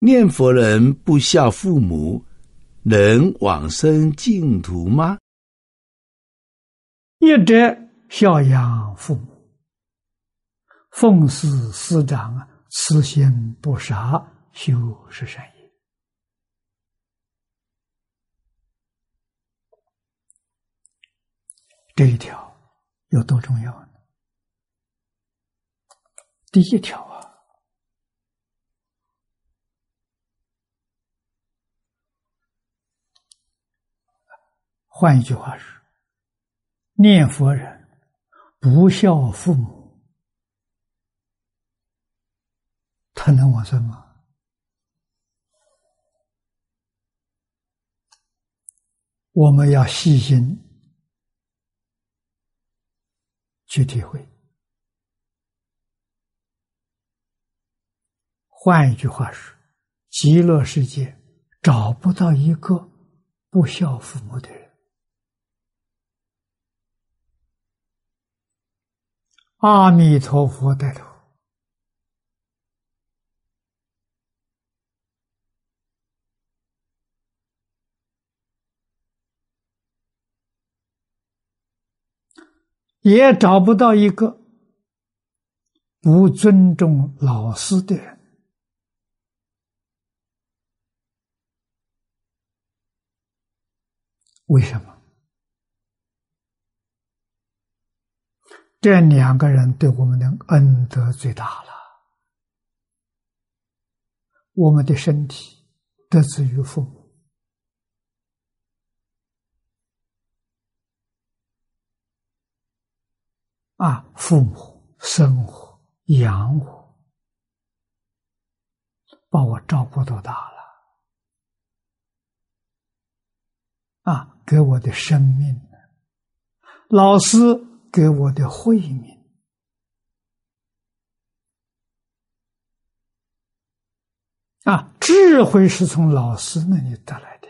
念佛人不孝父母，能往生净土吗？ 一者孝养父母，奉事师长，慈心不杀，修十善业。这一条有多重要呢？第一条啊，换一句话是，念佛人不孝父母，他能往生吗？我们要细心去体会。换一句话是，极乐世界找不到一个不孝父母的人。阿弥陀佛带头。也找不到一个不尊重老师的人。为什么？这两个人对我们的恩德最大了。我们的身体得自于父母，父母生我养我，把我照顾到大了，给我的生命，老师给我的慧命，智慧是从老师那里得来的。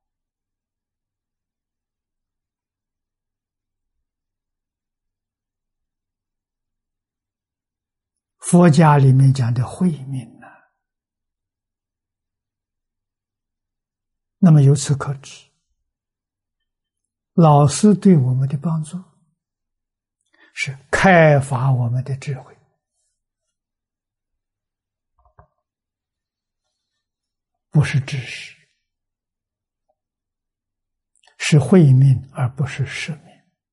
佛家里面讲的慧命呢，那么由此可知，老师对我们的帮助是开发我们的智慧，不是知识，是慧命而不是世命。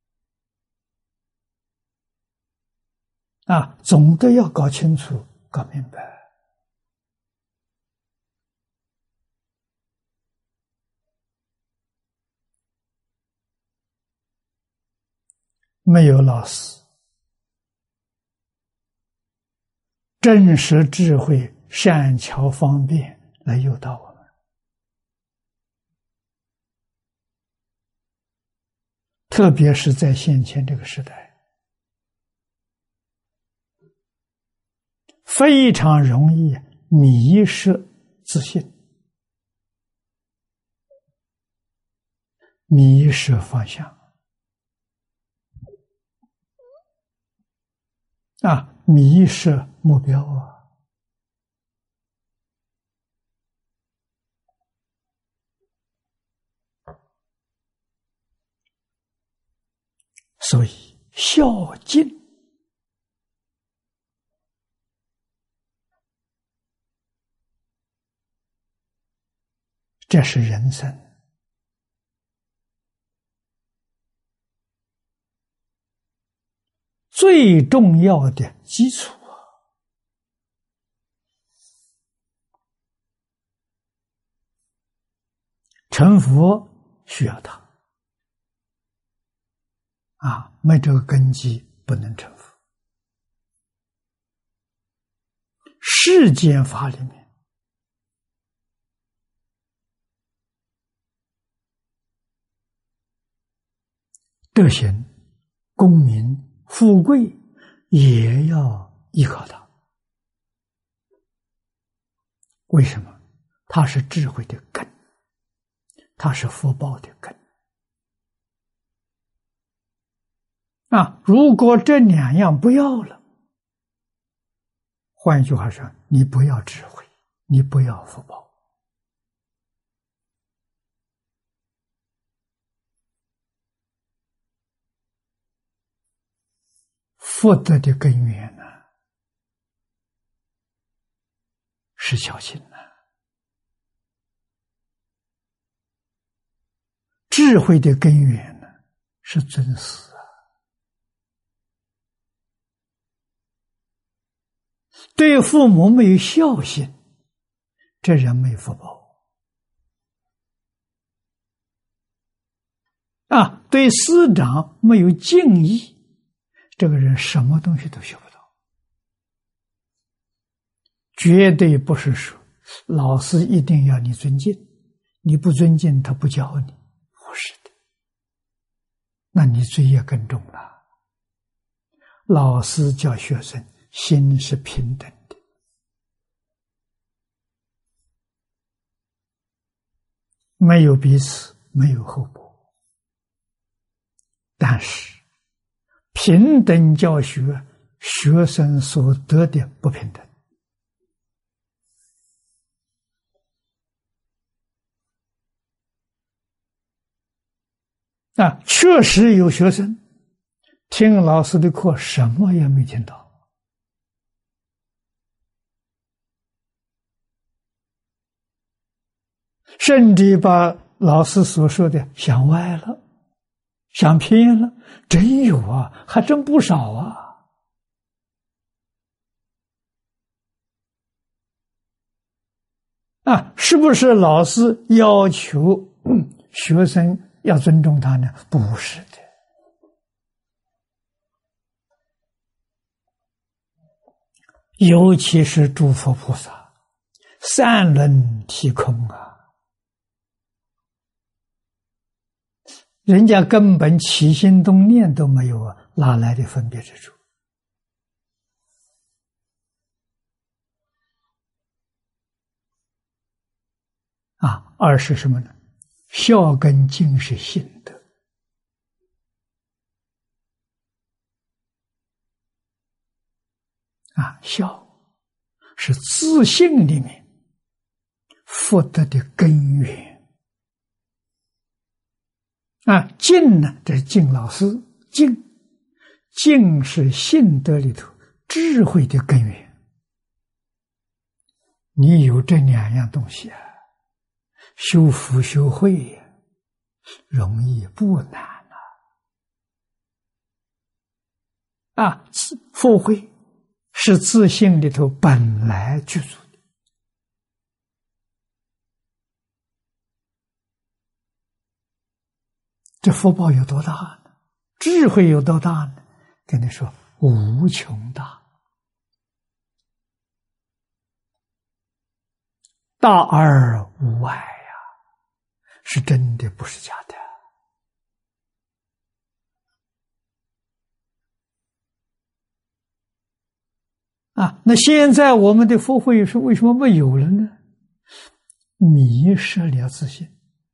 总的要搞清楚、搞明白。没有老师，真实智慧、善巧方便来诱导我们，特别是在现前这个时代，非常容易迷失自信，迷失方向，迷失目标所以孝敬这是人生最重要的基础成佛需要它没这个根基不能成佛。世间法里面德行、功名、富贵也要依靠它。为什么？它是智慧的根，它是福报的根。如果这两样不要了，换一句话说，你不要智慧， 你不要福报。福德的根源呢，是孝心呐；智慧的根源呢，是尊师啊。对父母没有孝心，这人没福报啊；对师长没有敬意，这个人什么东西都学不到。绝对不是说老师一定要你尊敬，你不尊敬他不教你，不是的，那你罪业更重了。老师教学生心是平等的，没有彼此，没有后果。但是平等教学，学生所得的不平等啊！确实有学生听老师的课，什么也没听到，甚至把老师所说的想歪了，想偏了。真有啊，还真不少啊。啊，是不是老师要求学生要尊重他呢？不是的。尤其是诸佛菩萨，三轮体空啊，人家根本起心动念都没有啊，哪来的分别之处？啊，二是什么呢？孝跟敬是信德啊，孝是自信里面福德的根源啊。敬呢，这是敬老师，敬是信德里头智慧的根源。你有这两样东西啊，修福修慧容易不难啊！福慧是自信里头本来具足的。这福报有多大呢？智慧有多大呢？跟你说，无穷大，大而无外呀，是真的，不是假的啊。那现在我们的福慧是为什么没有了呢？迷失了自信。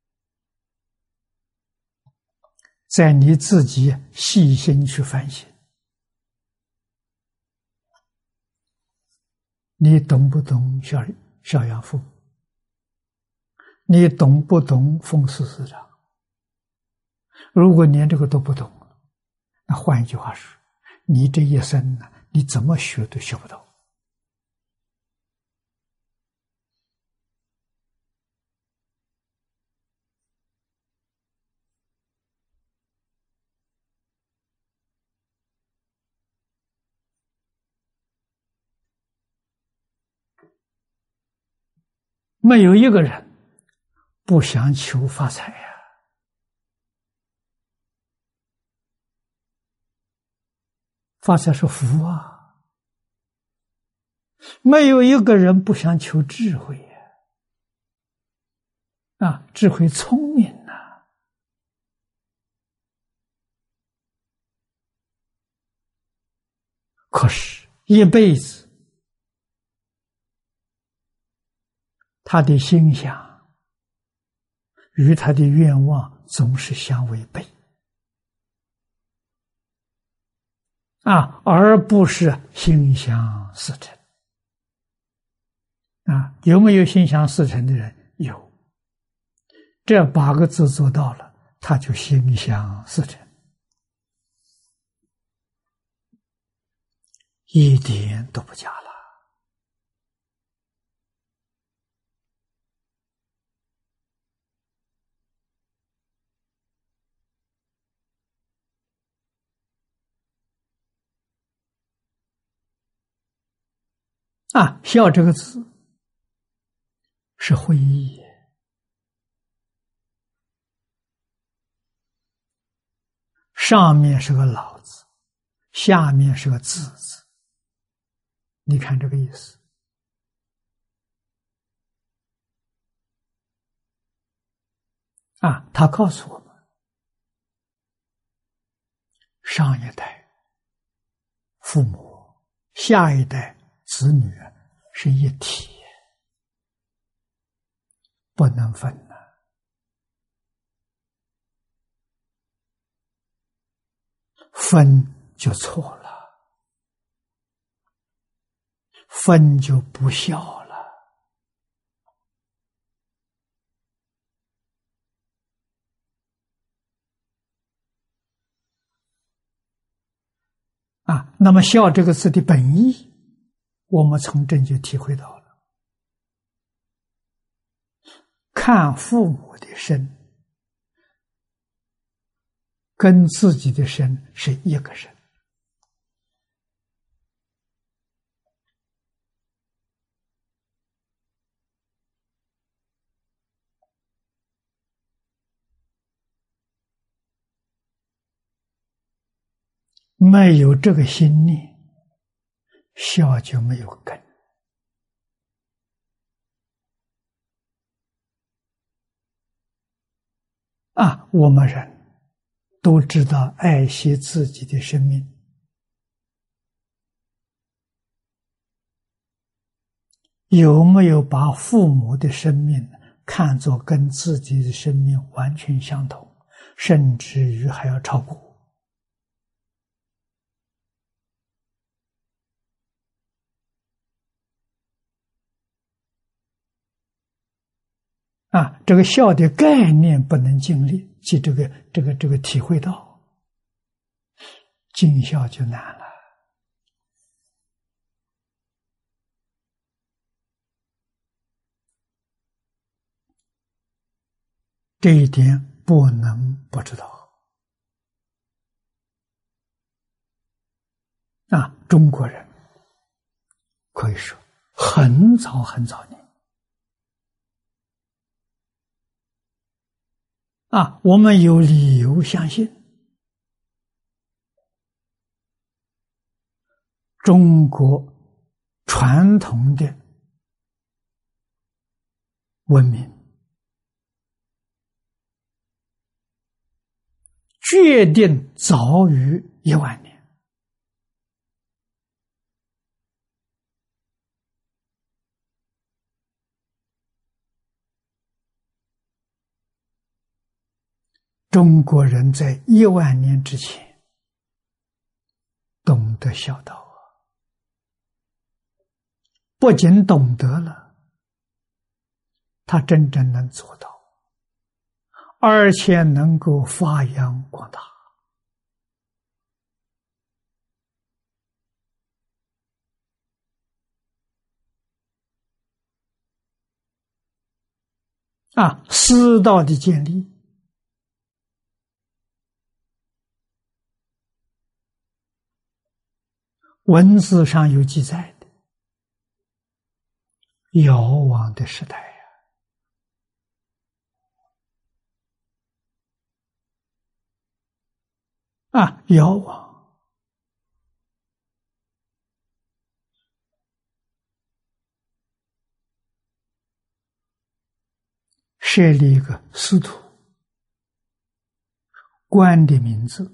在你自己细心去反省，你懂不懂孝养父母？你懂不懂奉事师长？如果连这个都不懂，那换一句话说，你这一生呢，你怎么学都学不到。没有一个人不想求发财呀。发财是福啊，没有一个人不想求智慧呀。啊，智慧聪明呐。可是，一辈子他的心想与他的愿望总是相违背啊，而不是心想事成有没有心想事成的人？有。这8个字做到了，他就心想事成，一点都不假了。孝这个字是会意，上面是个老字，下面是个字字，你看这个意思。他告诉我们，上一代父母，下一代子女是一体，不能分的。分就错了，分就不孝了。那么孝这个字的本意，我们从这就体会到了。看父母的身，跟自己的身是一个身。没有这个心念，孝就没有根。我们人都知道爱惜自己的生命，有没有把父母的生命看作跟自己的生命完全相同，甚至于还要超过？这个孝的概念不能尽力，即这个体会到，尽孝就难了。这一点不能不知道。中国人可以说很早很早年，我们有理由相信，中国传统的文明决定早于10000年。中国人在10000年之前懂得孝道，不仅懂得了，他真正能做到，而且能够发扬光大。师道的建立，文字上有记载的，遥往的时代遥往，设立一个司徒，官的名字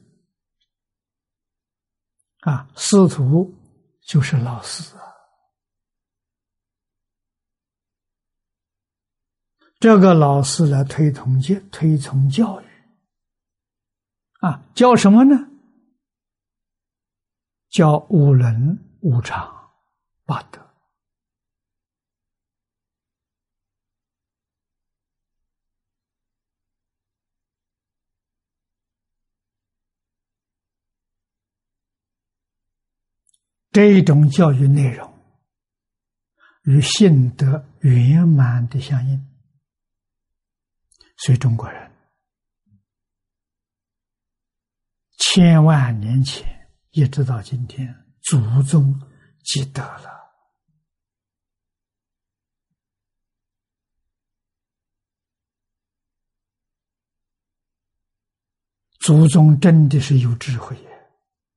司徒就是老师这个老师来推崇教育教什么呢？教5伦5常8德这种教育内容与性德圆满的相应，所以中国人千万年前一直到今天，祖宗积德了。祖宗真的是有智慧耶，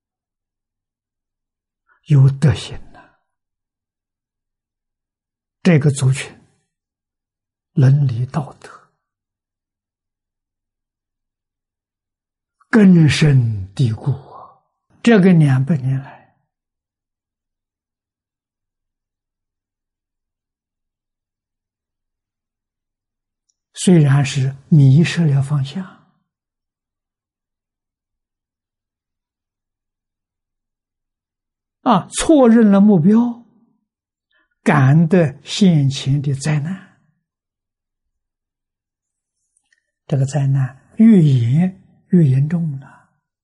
有德行呐。这个族群伦理道德根深蒂固啊。这个200年来，虽然是迷失了方向，错认了目标，感得现前的灾难，这个灾难越演越严重了。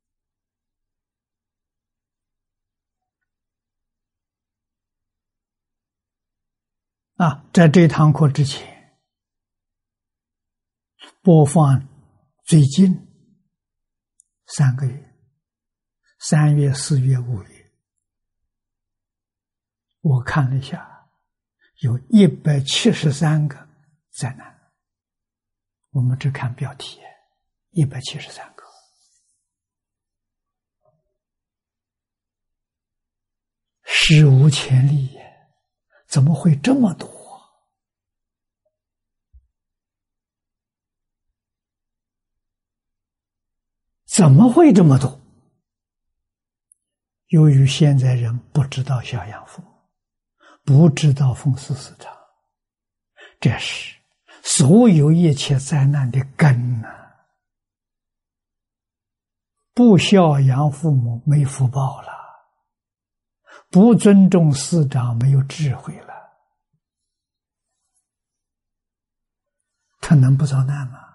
在这堂课之前，播放最近3个月，3月、4月、5月，我看了一下，有173个灾难。我们只看标题，173个，史无前例耶！怎么会这么多？怎么会这么多？由于现在人不知道孝养父母，不知道奉事师长，这是所有一切灾难的根啊！不孝养父母没福报了，不尊重师长没有智慧了，他能不遭难吗？